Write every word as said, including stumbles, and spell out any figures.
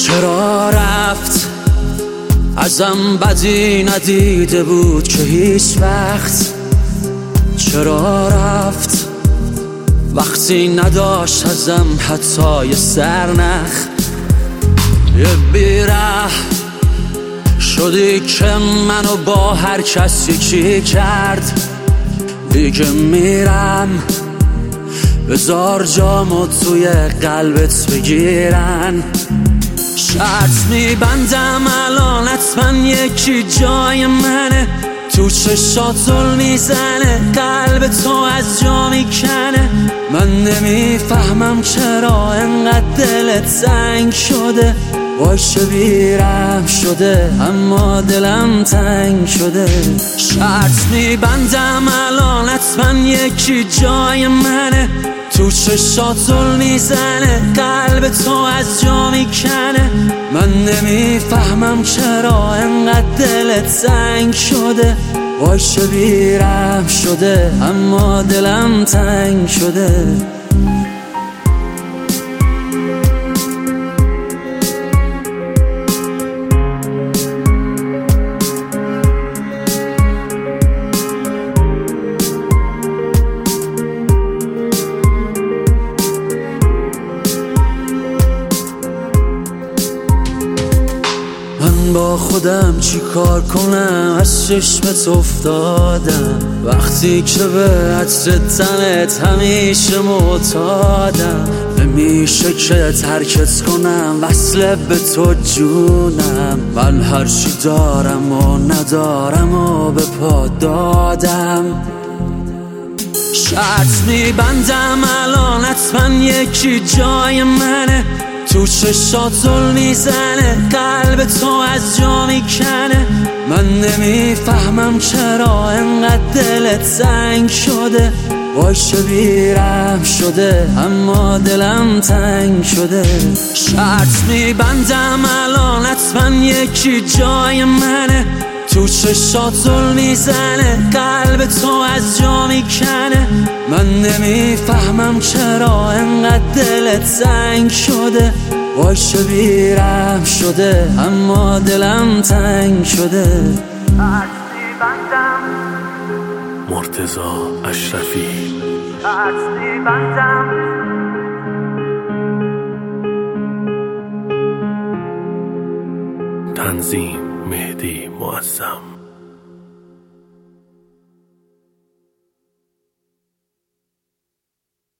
چرا رفت ازم بدی ندیده بود که هیچ وقت؟ چرا رفت وقتی نداشت ازم حتی یه سرنخ؟ یه بیره شدی که منو با هر کس یکی کرد. دیگه میرم بذار جامو توی قلبت بگیرن. شرط میبندم الان حتما یکی جای منه، تو چشاتول میزنه قلب تو از جا میکنه. من نمیفهمم چرا انقدر دلت تنگ شده، وای چه بیرحم شده اما دلم تنگ شده. شرط میبندم الان حتما یکی جای منه، تو چشاتول میزنه قلب تو از جا میکنه. من نمیفهمم چرا انقدر دلت تنگ شده، وای چه بیرحم شده اما دلم تنگ شده. من با خودم چی کار کنم، از چشمت افتادم وقتی که به عطر تنت همیشه معتادم. نمیشه که ترکت کنم وصله به تو جونم، من هرچی دارم و ندارم و به پا دادم. شرط میبندم الان حتما یکی جای منه، تو چشاتول میزنه قلب تو از جا میکنه. من نمیفهمم چرا انقدر دلت تنگ شده، وای چه بیرحم شده اما دلم تنگ شده. شرط میبندم الان حتما یکی جای منه، تو چشاتول میزنه قلب تو از جا میکنه. من نمیفهمم چرا انقدر دلت تنگ شده، وای چه بیرحم شده اما دلم تنگ شده. مرتضی اشرفی. تنظیم مهدی معظم.